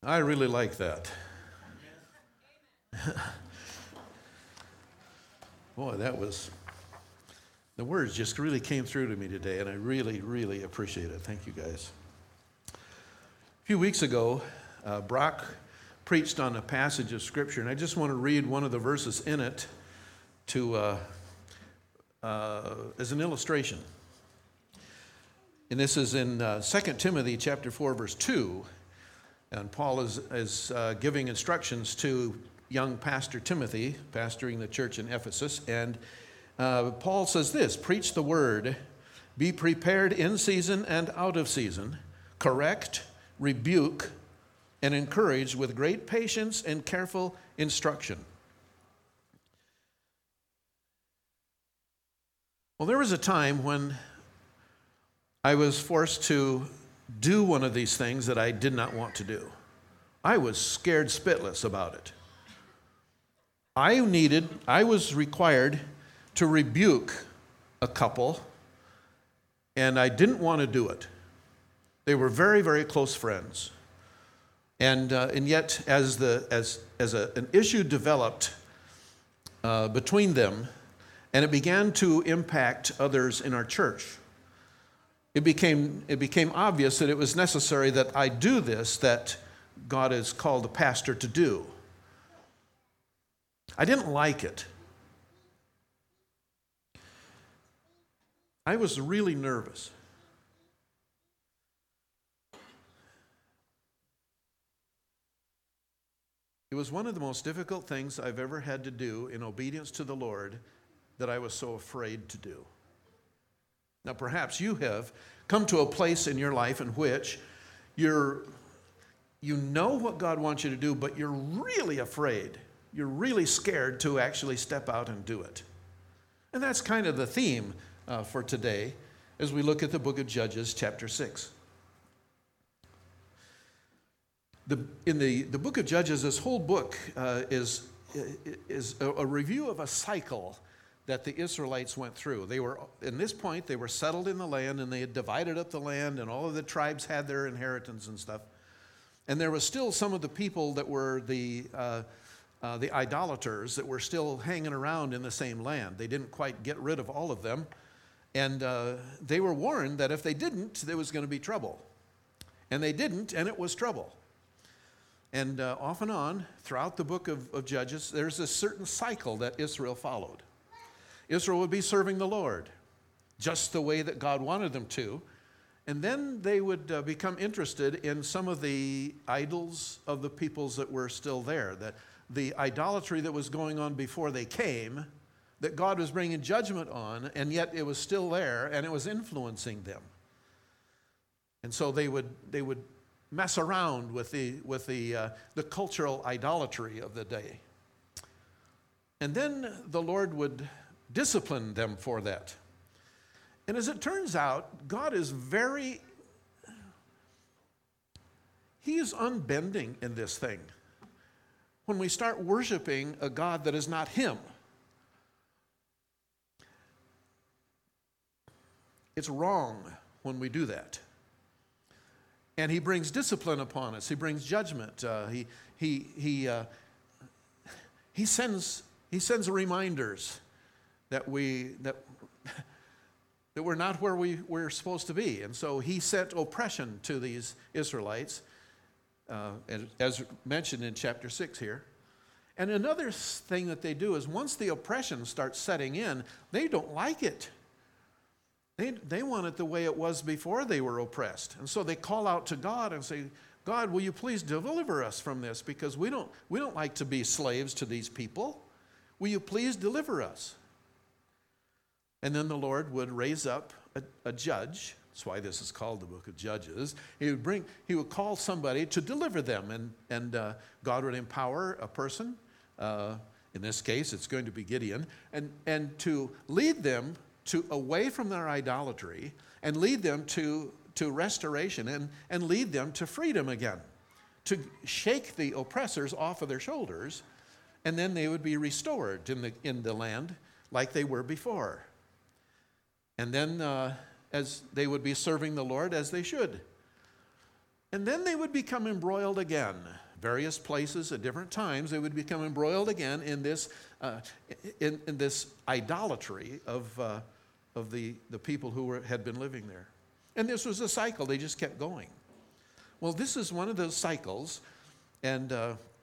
I really like that. Boy, the words just really came through to me today, and I really, really appreciate it. Thank you, guys. A few weeks ago, Brock preached on a passage of Scripture, and I just want to read one of the verses in it as an illustration. And this is in 2 Timothy chapter 4, verse 2. And Paul is giving instructions to young Pastor Timothy, pastoring the church in Ephesus. And Paul says this: preach the word, be prepared in season and out of season, correct, rebuke, and encourage with great patience and careful instruction. Well, there was a time when I was forced to do one of these things that I did not want to do. I was scared spitless about it. I was required to rebuke a couple, and I didn't want to do it. They were very, very close friends. And yet, as an issue developed between them, and it began to impact others in our church, it became obvious that it was necessary that I do this that God has called a pastor to do. I didn't like it. I was really nervous. It was one of the most difficult things I've ever had to do in obedience to the Lord that I was so afraid to do. Now, perhaps you have come to a place in your life in which you know what God wants you to do, but you're really afraid. You're really scared to actually step out and do it. And that's kind of the theme for today as we look at the book of Judges, chapter 6. In the book of Judges, this whole book is a review of a cycle that the Israelites went through. In this point, they were settled in the land, and they had divided up the land, and all of the tribes had their inheritance and stuff. And there was still some of the people that were the idolaters that were still hanging around in the same land. They didn't quite get rid of all of them. And they were warned that if they didn't, there was going to be trouble. And they didn't, and it was trouble. And off and on, throughout the book of Judges, there's a certain cycle that Israel followed. Israel would be serving the Lord just the way that God wanted them to. And then they would become interested in some of the idols of the peoples that were still there, that the idolatry that was going on before they came, that God was bringing judgment on, and yet it was still there, and it was influencing them. And so they would mess around with the cultural idolatry of the day. And then the Lord would discipline them for that. And as it turns out, God is He is unbending in this thing. When we start worshiping a God that is not Him, it's wrong when we do that. And He brings discipline upon us. He brings judgment. He sends reminders that we're not where we're supposed to be. And so He sent oppression to these Israelites, as mentioned in chapter 6 here. And another thing that they do is once the oppression starts setting in, they don't like it. They want it the way it was before they were oppressed. And so they call out to God and say, God, will you please deliver us from this? Because we don't like to be slaves to these people. Will you please deliver us? And then the Lord would raise up a judge. That's why this is called the book of Judges. He would call somebody to deliver them, and God would empower a person. In this case, it's going to be Gideon, and to lead them away from their idolatry, and lead them to restoration, and lead them to freedom again, to shake the oppressors off of their shoulders, and then they would be restored in the land like they were before. And then as they would be serving the Lord as they should. And then they would become embroiled again. Various places at different times, they would become embroiled again in this idolatry of the people who had been living there. And this was a cycle. They just kept going. Well, this is one of those cycles, and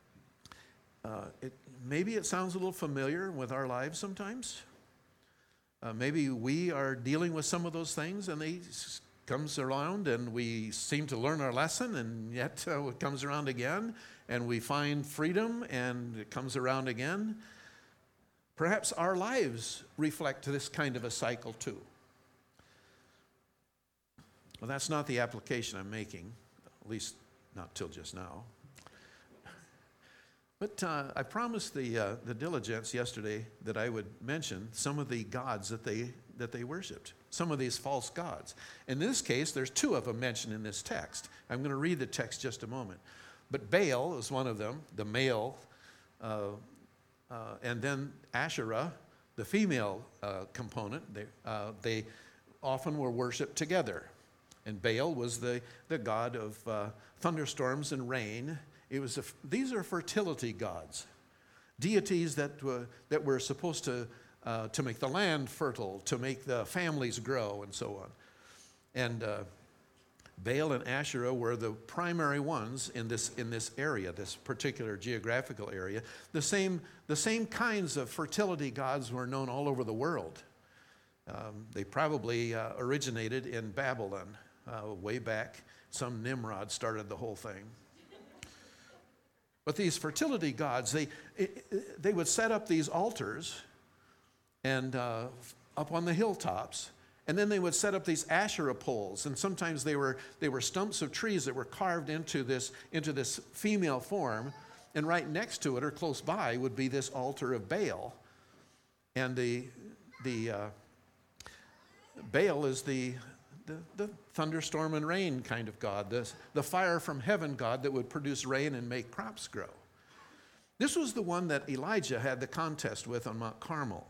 maybe it sounds a little familiar with our lives sometimes. Maybe we are dealing with some of those things, and they comes around, and we seem to learn our lesson, and yet it comes around again, and we find freedom, and it comes around again. Perhaps our lives reflect this kind of a cycle too. Well, that's not the application I'm making, at least not till just now. But I promised the diligence yesterday that I would mention some of the gods that they worshipped, some of these false gods. In this case, there's two of them mentioned in this text. I'm going to read the text just a moment. But Baal is one of them, the male, and then Asherah, the female component. They often were worshipped together. And Baal was the god of thunderstorms and rain. These are fertility gods, deities that were supposed to make the land fertile, to make the families grow, and so on. And Baal and Asherah were the primary ones in this area, this particular geographical area. The same kinds of fertility gods were known all over the world. They probably originated in Babylon way back. Some Nimrod started the whole thing. But these fertility gods, they would set up these altars and up on the hilltops, and then they would set up these Asherah poles, and sometimes they were stumps of trees that were carved into this female form, and right next to it or close by would be this altar of Baal, and the Baal is the thunderstorm and rain kind of god, the fire from heaven god that would produce rain and make crops grow. This was the one that Elijah had the contest with on Mount Carmel,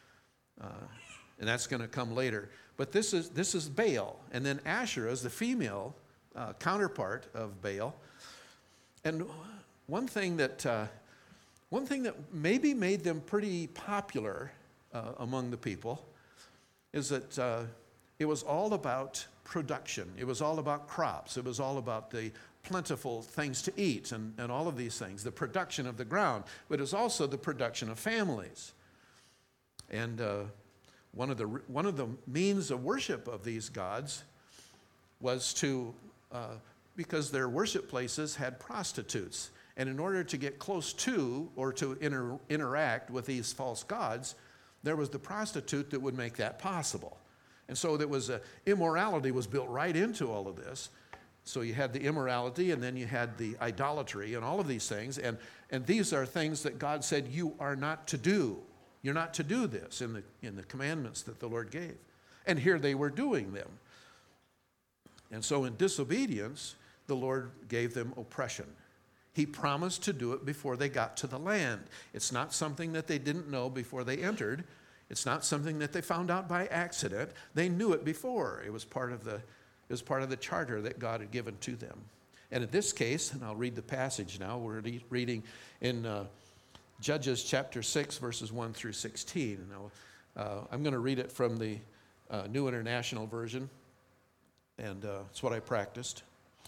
and that's going to come later. But this is Baal, and then Asherah is the female counterpart of Baal. And one thing that maybe made them pretty popular among the people is that it was all about production. It was all about crops. It was all about the plentiful things to eat and all of these things, the production of the ground. But it was also the production of families. And one of the means of worship of these gods was because their worship places had prostitutes. And in order to get close to or to interact with these false gods, there was the prostitute that would make that possible. And so immorality was built right into all of this. So you had the immorality, and then you had the idolatry and all of these things. And these are things that God said you are not to do. You're not to do this in the commandments that the Lord gave. And here they were doing them. And so in disobedience, the Lord gave them oppression. He promised to do it before they got to the land. It's not something that they didn't know before they entered. It's not something that they found out by accident. They knew it before. It was part of the charter that God had given to them. And in this case, and I'll read the passage now, we're reading in Judges chapter 6, verses 1 through 16. Now, I'm going to read it from the New International Version, and it's what I practiced.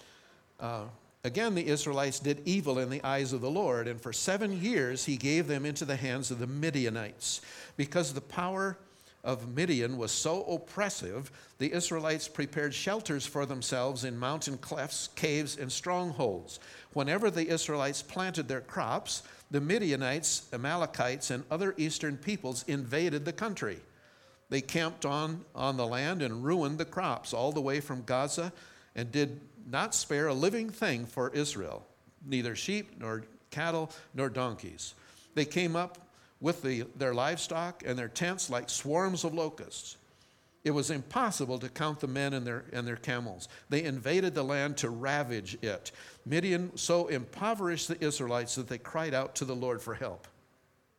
Again, the Israelites did evil in the eyes of the Lord, and for 7 years he gave them into the hands of the Midianites. Because the power of Midian was so oppressive, the Israelites prepared shelters for themselves in mountain clefts, caves, and strongholds. Whenever the Israelites planted their crops, the Midianites, Amalekites, and other eastern peoples invaded the country. They camped on the land and ruined the crops all the way from Gaza, and did not spare a living thing for Israel, neither sheep nor cattle nor donkeys. They came up with their livestock and their tents like swarms of locusts. It was impossible to count the men and their camels. They invaded the land to ravage it. Midian so impoverished the Israelites that they cried out to the Lord for help.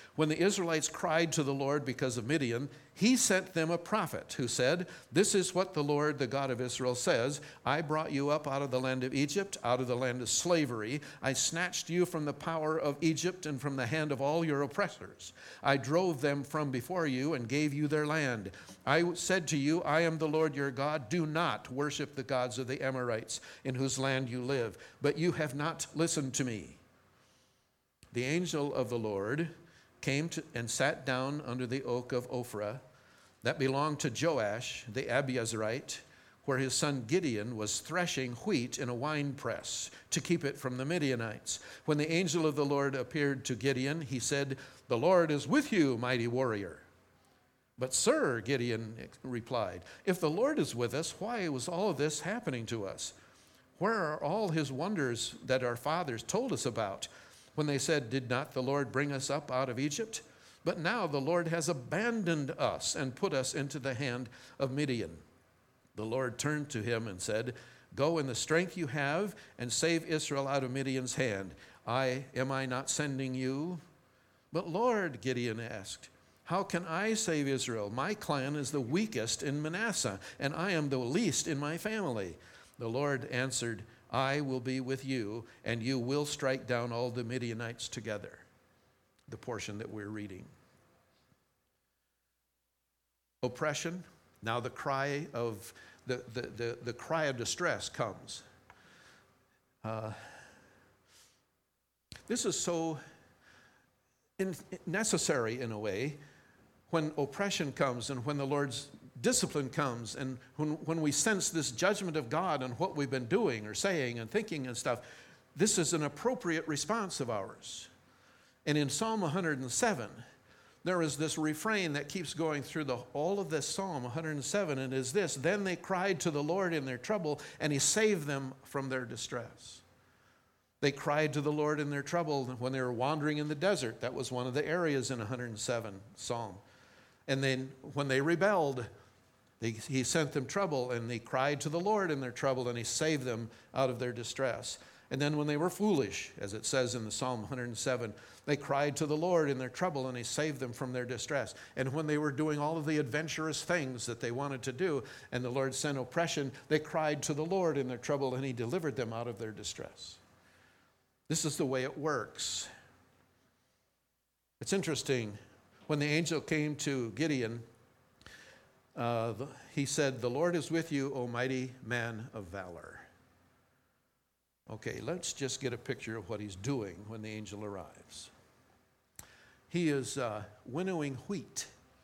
When the Israelites cried to the Lord because of Midian, he sent them a prophet who said, "This is what the Lord, the God of Israel, says. I brought you up out of the land of Egypt, out of the land of slavery. I snatched you from the power of Egypt and from the hand of all your oppressors. I drove them from before you and gave you their land. I said to you, I am the Lord your God. Do not worship the gods of the Amorites in whose land you live. But you have not listened to me." The angel of the Lord came and sat down under the oak of Ophrah that belonged to Joash the Abiezrite, where his son Gideon was threshing wheat in a winepress to keep it from the Midianites. When the angel of the Lord appeared to Gideon, he said, "The Lord is with you, mighty warrior." "But sir," Gideon replied, "if the Lord is with us, why was all of this happening to us? Where are all his wonders that our fathers told us about when they said, 'Did not the Lord bring us up out of Egypt?' But now the Lord has abandoned us and put us into the hand of Midian." The Lord turned to him and said, "Go in the strength you have and save Israel out of Midian's hand. Am I not sending you?" "But Lord," Gideon asked, "how can I save Israel? My clan is the weakest in Manasseh, and I am the least in my family." The Lord answered, "I will be with you, and you will strike down all the Midianites together." The portion that we're reading. Oppression. Now the cry of the cry of distress comes. This is so necessary in a way when oppression comes and when the Lord's discipline comes and when we sense this judgment of God on what we've been doing or saying and thinking and stuff. This is an appropriate response of ours. And in Psalm 107, there is this refrain that keeps going through all of this Psalm 107, and is this: "Then they cried to the Lord in their trouble, and he saved them from their distress." They cried to the Lord in their trouble when they were wandering in the desert. That was one of the areas in 107 Psalm. And then when they rebelled, he sent them trouble, and they cried to the Lord in their trouble, and he saved them out of their distress. And then when they were foolish, as it says in the Psalm 107, they cried to the Lord in their trouble, and he saved them from their distress. And when they were doing all of the adventurous things that they wanted to do, and the Lord sent oppression, they cried to the Lord in their trouble, and he delivered them out of their distress. This is the way it works. It's interesting. When the angel came to Gideon, he said, "The Lord is with you, O mighty man of valor." Okay, let's just get a picture of what he's doing when the angel arrives. He is winnowing wheat.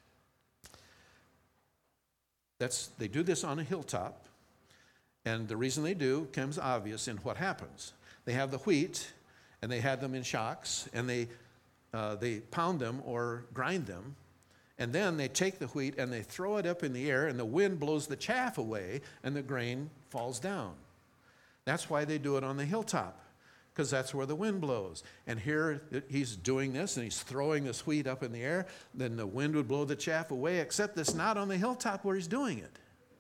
They do this on a hilltop, and the reason they do becomes obvious in what happens. They have the wheat, and they have them in shocks, and they pound them or grind them, and then they take the wheat and they throw it up in the air, and the wind blows the chaff away, and the grain falls down. That's why they do it on the hilltop, because that's where the wind blows. And here he's doing this, and he's throwing this wheat up in the air. Then the wind would blow the chaff away, except it's not on the hilltop where he's doing it.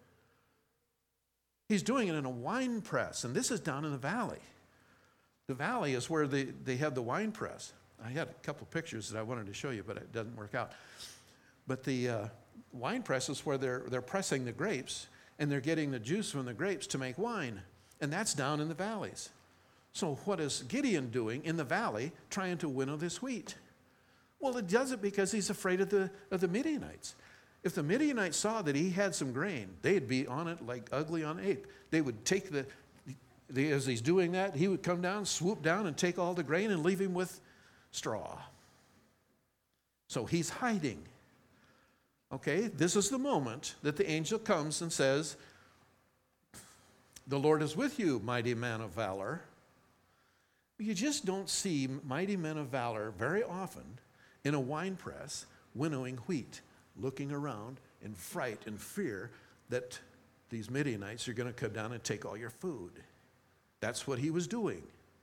He's doing it in a wine press, and this is down in the valley. The valley is where they have the wine press. I had a couple pictures that I wanted to show you, but it doesn't work out. But the wine press is where they're pressing the grapes, and they're getting the juice from the grapes to make wine. And that's down in the valleys. So what is Gideon doing in the valley trying to winnow this wheat? Well, it does it because he's afraid of the Midianites. If the Midianites saw that he had some grain, they'd be on it like ugly on ape. They would take as he's doing that, he would come down, swoop down, and take all the grain and leave him with straw. So he's hiding. Okay, this is the moment that the angel comes and says, "The Lord is with you, mighty man of valor." You just don't see mighty men of valor very often in a wine press winnowing wheat, looking around in fright and fear that these Midianites are going to come down and take all your food. That's what he was doing.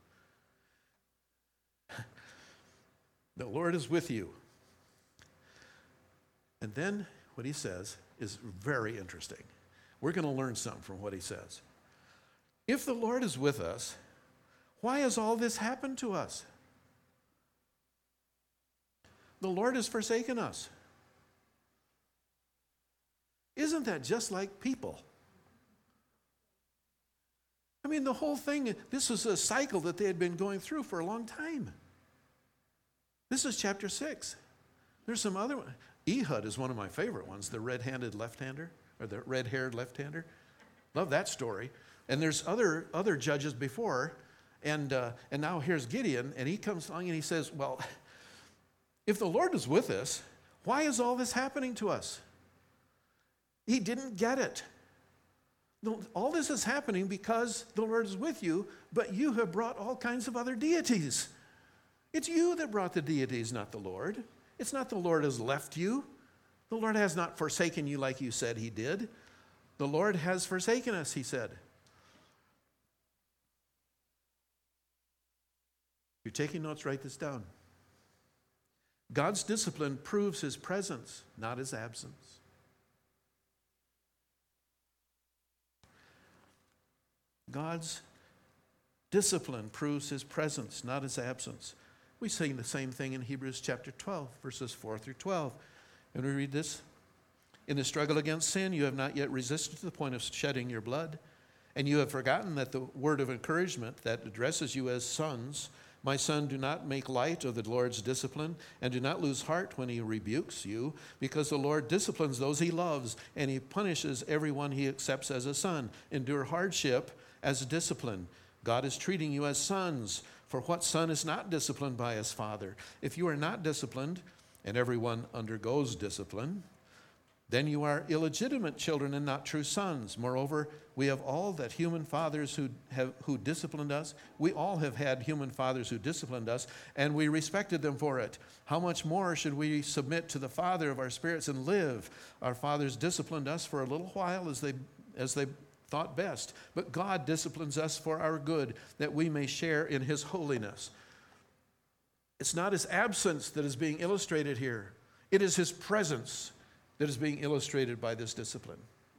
The Lord is with you. And then what he says is very interesting. We're going to learn something from what he says. If the Lord is with us, why has all this happened to us? The Lord has forsaken us. Isn't that just like people? I mean, the whole thing, this was a cycle that they had been going through for a long time. This is chapter 6. There's some other one. Ehud is one of my favorite ones, the red-handed left-hander, or the red-haired left-hander. Love that story. And there's other judges before, and now here's Gideon, and he comes along and he says, well, if the Lord is with us, why is all this happening to us? He didn't get it. All this is happening because the Lord is with you, but you have brought all kinds of other deities. It's you that brought the deities, not the Lord. It's not the Lord has left you. The Lord has not forsaken you like you said he did. The Lord has forsaken us, he said. If you're taking notes, write this down. God's discipline proves his presence, not his absence. God's discipline proves his presence, not his absence. We sing the same thing in Hebrews chapter 12, verses 4 through 12. And we read this. In the struggle against sin, you have not yet resisted to the point of shedding your blood. And you have forgotten that the word of encouragement that addresses you as sons, my son, do not make light of the Lord's discipline, and do not lose heart when he rebukes you, because the Lord disciplines those he loves, and he punishes everyone he accepts as a son. Endure hardship as a discipline. God is treating you as sons, for what son is not disciplined by his father? If you are not disciplined, and everyone undergoes discipline, then you are illegitimate children and not true sons. Moreover, we have all that human fathers who disciplined us. We all have had human fathers who disciplined us, and we respected them for it. How much more should we submit to the Father of our spirits and live? Our fathers disciplined us for a little while as they thought best, but God disciplines us for our good, that we may share in his holiness. It's not his absence that is being illustrated here. It is his presence that is being illustrated by this discipline.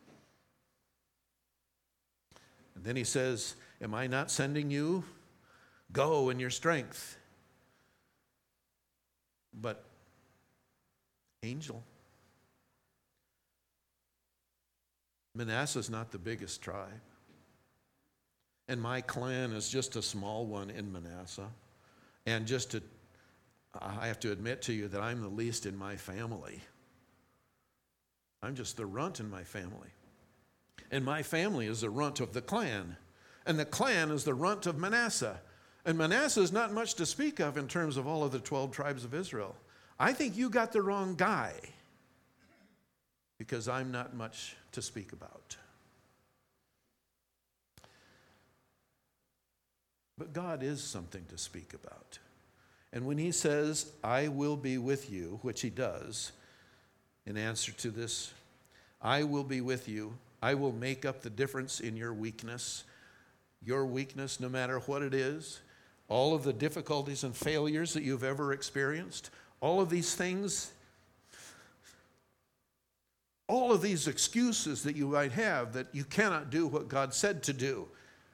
And then he says, am I not sending you? Go in your strength. But angel, Manasseh's not the biggest tribe. And my clan is just a small one in Manasseh. And I have to admit to you that I'm the least in my family. I'm just the runt in my family. And my family is the runt of the clan. And the clan is the runt of Manasseh. And Manasseh is not much to speak of in terms of all of the 12 tribes of Israel. I think you got the wrong guy, because I'm not much to speak about. But God is something to speak about. And when he says, I will be with you, which he does, in answer to this, I will be with you. I will make up the difference in your weakness, no matter what it is, all of the difficulties and failures that you've ever experienced, all of these things, all of these excuses that you might have that you cannot do what God said to do.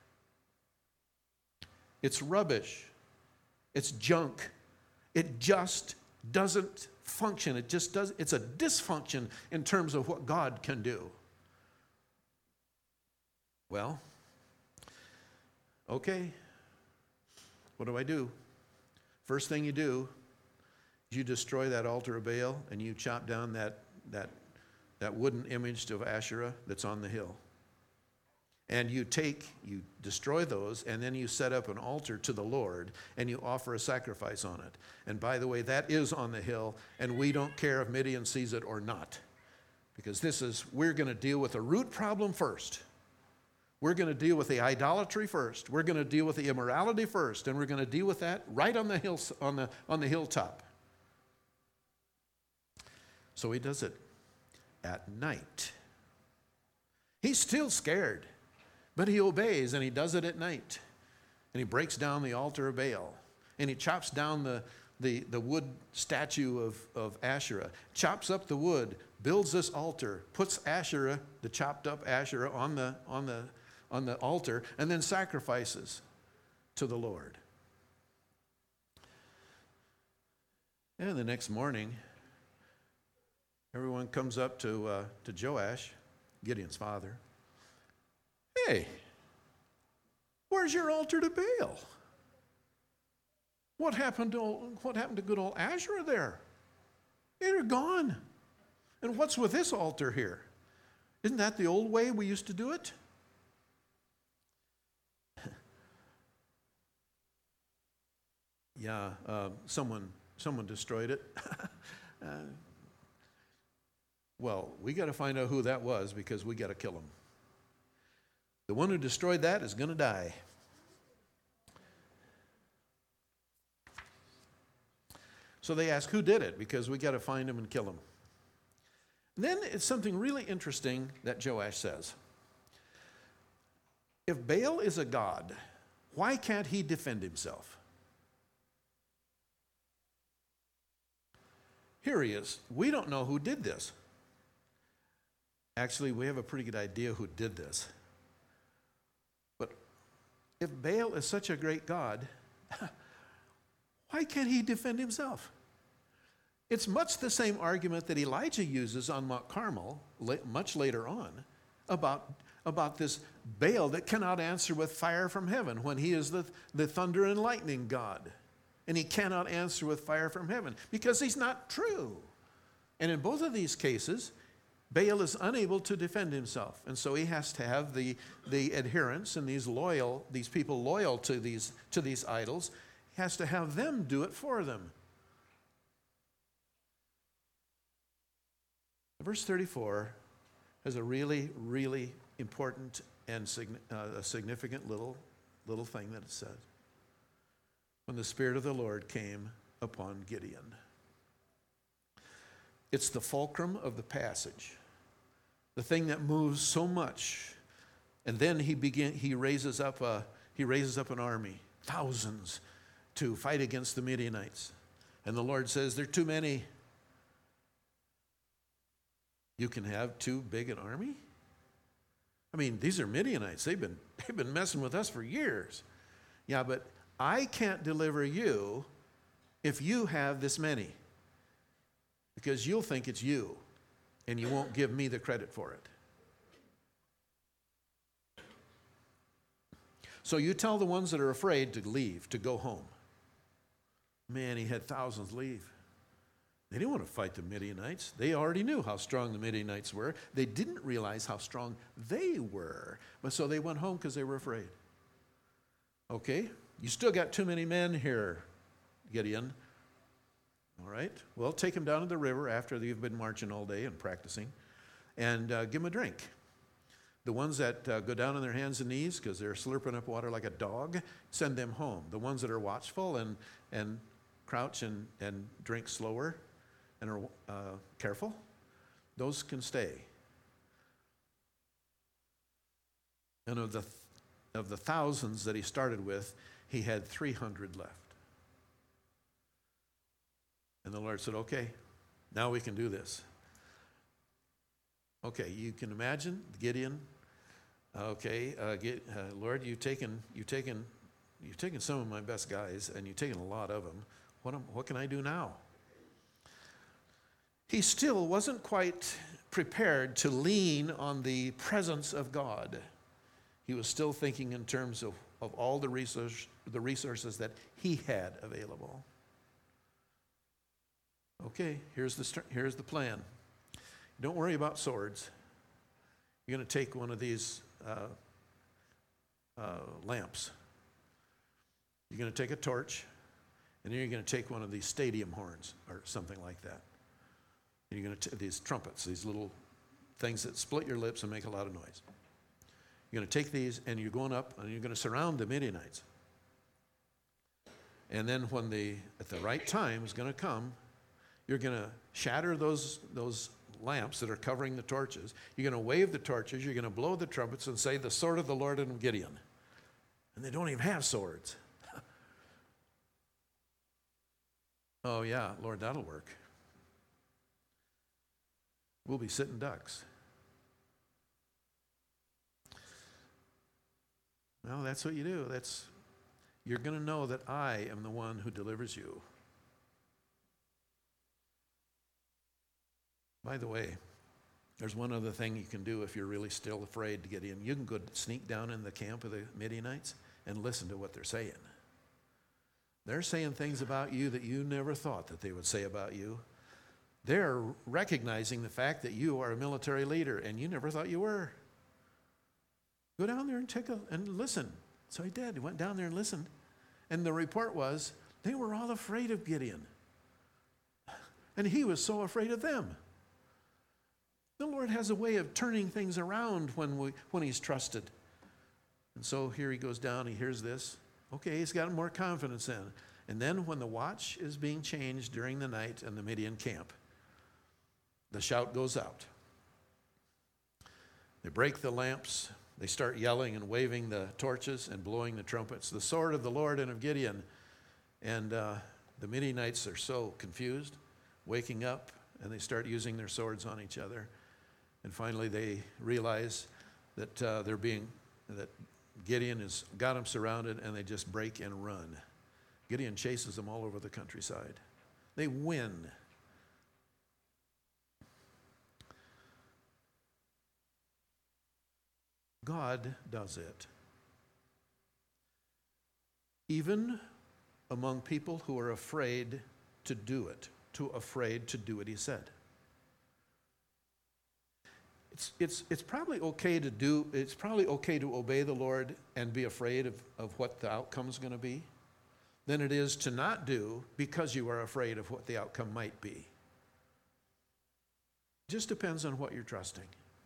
It's rubbish. It's junk. It just doesn't function. It's a dysfunction in terms of what God can do. Well, okay. What do I do? First thing you do is you destroy that altar of Baal, and you chop down that wooden image of Asherah that's on the hill. And you destroy those, and then you set up an altar to the Lord, and you offer a sacrifice on it. And by the way, that is on the hill, and we don't care if Midian sees it or not. Because we're going to deal with the root problem first. We're going to deal with the idolatry first. We're going to deal with the immorality first, and we're going to deal with that right on the hill, on the hilltop. So he does it at night. He's still scared. But he obeys, and he does it at night. And he breaks down the altar of Baal. And he chops down the wood statue of Asherah, chops up the wood, builds this altar, puts Asherah, the chopped up Asherah, on the altar, and then sacrifices to the Lord. And the next morning, everyone comes up to Joash, Gideon's father. Hey, where's your altar to Baal? What happened to good old Asherah there? They're gone. And what's with this altar here? Isn't that the old way we used to do it? Yeah, someone destroyed it. Well, we got to find out who that was because we got to kill him. The one who destroyed that is going to die. So they ask, who did it? Because we got to find him and kill him. And then it's something really interesting that Joash says. If Baal is a god, why can't he defend himself? Here he is. We don't know who did this. Actually, we have a pretty good idea who did this. But if Baal is such a great god, why can't he defend himself? It's much the same argument that Elijah uses on Mount Carmel much later on about this Baal that cannot answer with fire from heaven when he is the thunder and lightning god. And he cannot answer with fire from heaven because he's not true. And in both of these cases, Baal is unable to defend himself. And so he has to have the adherents and these people loyal to these idols. He has to have them do it for them. Verse 34 has a really, really important and significant little thing that it says. When the Spirit of the Lord came upon Gideon. It's the fulcrum of the passage. The thing that moves so much. And then he raises up an army, thousands, to fight against the Midianites. And the Lord says, "They're too many. You can have too big an army?" I mean, these are Midianites. They've been messing with us for years. Yeah, but I can't deliver you if you have this many. Because you'll think it's you, and you won't give me the credit for it. So you tell the ones that are afraid to leave, to go home. Man, he had thousands leave. They didn't want to fight the Midianites. They already knew how strong the Midianites were. They didn't realize how strong they were. But so they went home because they were afraid. Okay, you still got too many men here, Gideon. All right, well, take them down to the river after you've been marching all day and practicing, and give them a drink. The ones that go down on their hands and knees because they're slurping up water like a dog, send them home. The ones that are watchful and crouch and drink slower and are careful, those can stay. And of the thousands that he started with, he had 300 left. And the Lord said, "Okay, now we can do this." Okay, you can imagine Gideon. Okay, Lord, you've taken some of my best guys, and you've taken a lot of them. What can I do now? He still wasn't quite prepared to lean on the presence of God. He was still thinking in terms of all the resources that he had available. Okay, here's the plan. Don't worry about swords. You're going to take one of these lamps. You're going to take a torch, and then you're going to take one of these stadium horns or something like that. And you're going to these trumpets, these little things that split your lips and make a lot of noise. You're going to take these, and you're going up, and you're going to surround the Midianites. And then when at the right time is going to come, you're going to shatter those lamps that are covering the torches. You're going to wave the torches. You're going to blow the trumpets and say, "The sword of the Lord and of Gideon." And they don't even have swords. Oh, yeah, Lord, that'll work. We'll be sitting ducks. Well, that's what you do. You're going to know that I am the one who delivers you. By the way, there's one other thing you can do if you're really still afraid to get in. You can go sneak down in the camp of the Midianites and listen to what they're saying. They're saying things about you that you never thought that they would say about you. They're recognizing the fact that you are a military leader and you never thought you were. Go down there and listen. So he did. He went down there and listened. And the report was they were all afraid of Gideon. And he was so afraid of them. The Lord has a way of turning things around when he's trusted. And so here he goes down, he hears this. Okay, he's got more confidence in. And then when the watch is being changed during the night in the Midian camp, the shout goes out. They break the lamps. They start yelling and waving the torches and blowing the trumpets. The sword of the Lord and of Gideon. And the Midianites are so confused, waking up, and they start using their swords on each other. And finally they realize that that Gideon has got them surrounded, and they just break and run. Gideon chases them all over the countryside. They win. God does it. Even among people who are afraid to do it, afraid to do what he said. It's probably okay to obey the Lord and be afraid of what the outcome is going to be than it is to not do because you are afraid of what the outcome might be. It just depends on what you're trusting.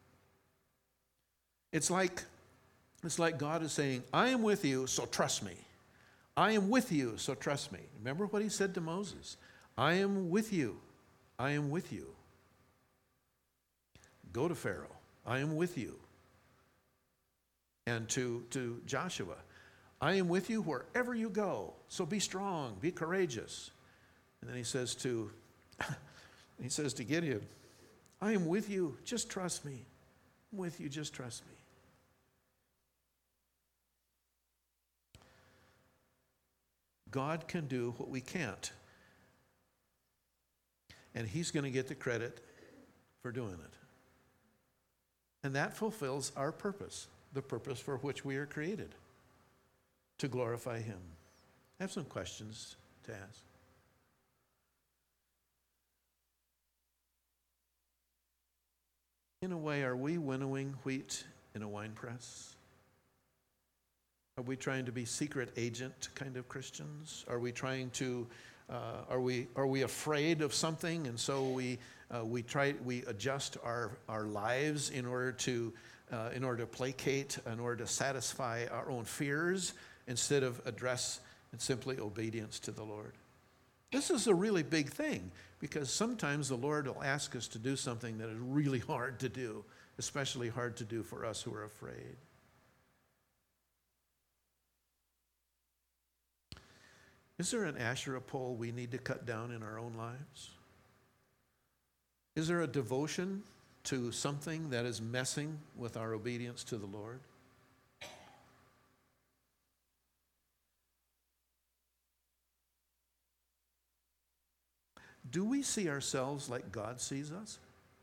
It's like God is saying, I am with you, so trust me. I am with you, so trust me. Remember what he said to Moses? I am with you. I am with you. Go to Pharaoh. I am with you. And to Joshua, I am with you wherever you go. So be strong, be courageous. And then he says to Gideon, I am with you, just trust me. I'm with you, just trust me. God can do what we can't. And he's going to get the credit for doing it. And that fulfills our purpose, the purpose for which we are created, to glorify him. I have some questions to ask. In a way, are we winnowing wheat in a wine press? Are we trying to be secret agent kind of Christians? Are we trying to, are we afraid of something, and so we adjust our lives in order to placate, in order to satisfy our own fears, instead of address and simply obedience to the Lord? This is a really big thing, because sometimes the Lord will ask us to do something that is really hard to do, especially hard to do for us who are afraid. Is there an Asherah pole we need to cut down in our own lives? Is there a devotion to something that is messing with our obedience to the Lord? Do we see ourselves like God sees us?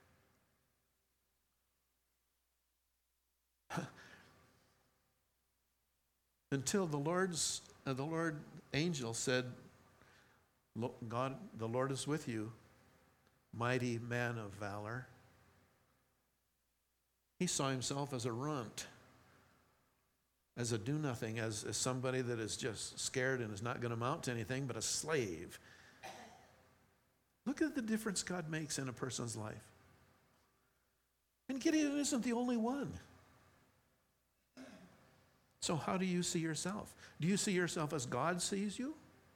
Until the Lord angel said, God, the Lord is with you, mighty man of valor. He saw himself as a runt, as a do-nothing, as somebody that is just scared and is not going to amount to anything but a slave. Look at the difference God makes in a person's life. And Gideon isn't the only one. So how do you see yourself? Do you see yourself as God sees you?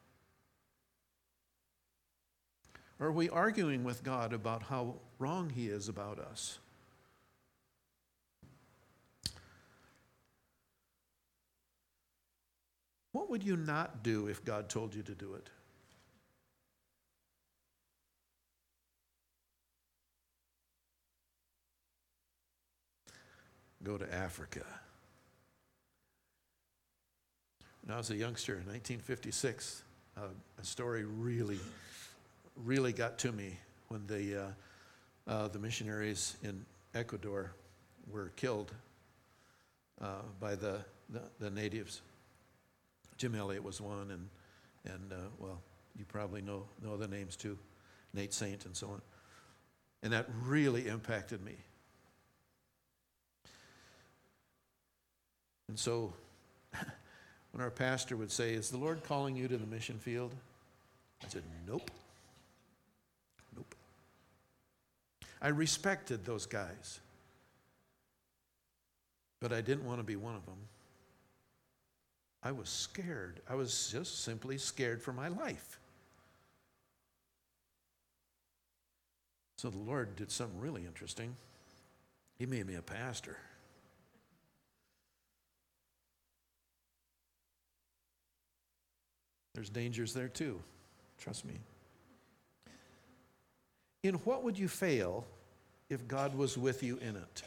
Or are we arguing with God about how wrong he is about us? What would you not do if God told you to do it? Go to Africa. When I was a youngster in 1956, a story really got to me when the missionaries in Ecuador were killed by the natives. Jim Elliot was one, and well, you probably know the names too, Nate Saint and so on. And that really impacted me. And so when our pastor would say, "Is the Lord calling you to the mission field?" I said, "Nope. Nope." I respected those guys, but I didn't want to be one of them. I was scared. I was just simply scared for my life. So the Lord did something really interesting. He made me a pastor. There's dangers there too, trust me. In what would you fail if God was with you in it?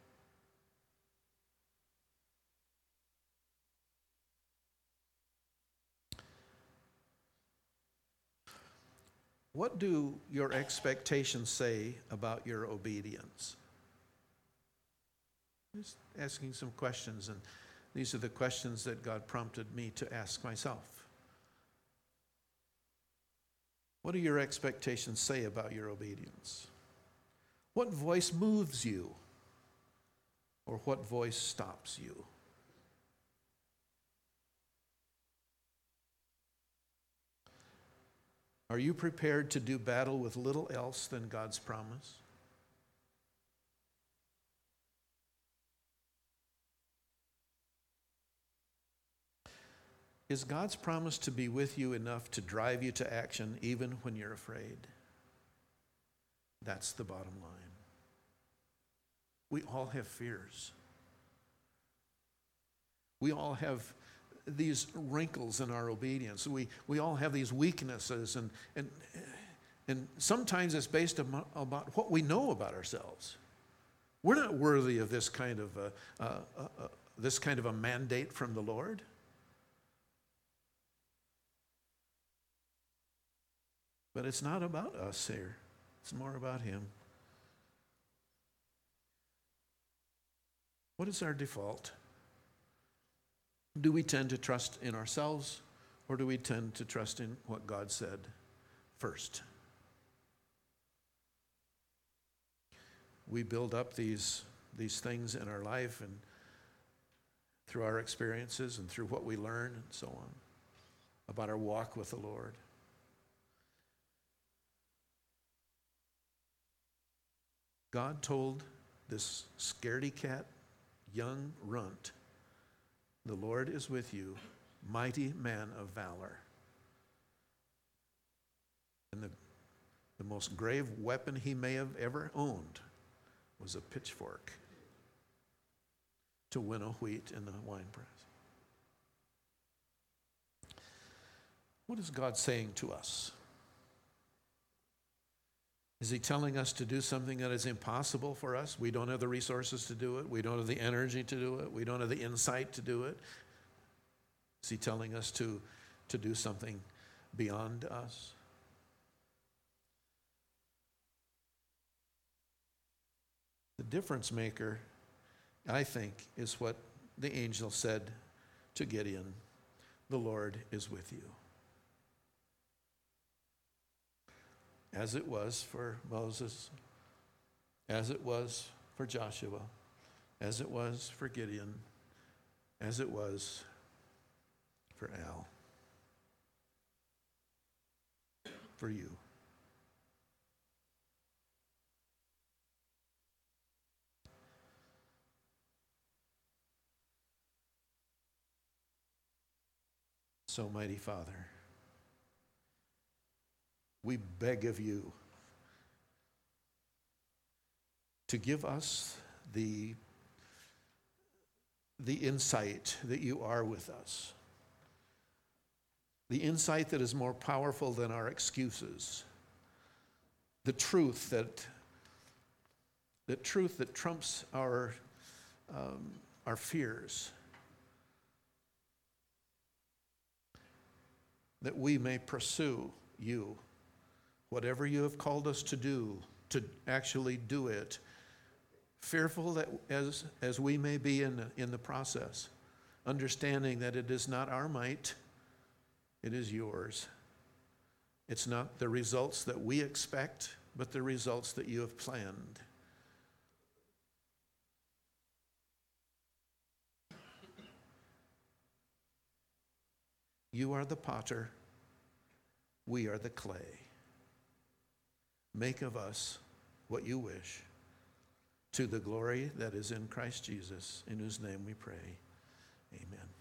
What do your expectations say about your obedience? Just asking some questions, and these are the questions that God prompted me to ask myself. What do your expectations say about your obedience? What voice moves you, or what voice stops you? Are you prepared to do battle with little else than God's promise? Is God's promise to be with you enough to drive you to action even when you're afraid? That's the bottom line. We all have fears. We all have these wrinkles in our obedience. We all have these weaknesses, and sometimes it's based about what we know about ourselves. We're not worthy of this kind of a mandate from the Lord. But it's not about us here. It's more about Him. What is our default? Do we tend to trust in ourselves, or do we tend to trust in what God said first? We build up these things in our life and through our experiences and through what we learn and so on about our walk with the Lord. God told this scaredy cat, young runt, "The Lord is with you, mighty man of valor." And the most grave weapon he may have ever owned was a pitchfork to winnow wheat in the winepress. What is God saying to us? Is He telling us to do something that is impossible for us? We don't have the resources to do it. We don't have the energy to do it. We don't have the insight to do it. Is He telling us to do something beyond us? The difference maker, I think, is what the angel said to Gideon: "The Lord is with you." As it was for Moses, as it was for Joshua, as it was for Gideon, as it was for Al, for you. So, mighty Father, we beg of you to give us the insight that you are with us, the insight that is more powerful than our excuses, the truth that trumps our fears, that we may pursue you. Whatever you have called us to do, to actually do it, fearful that as we may be in the process, understanding that it is not our might, it is yours. It's not the results that we expect, but the results that you have planned. You are the potter, we are the clay. Make of us what you wish, to the glory that is in Christ Jesus, in whose name we pray. Amen.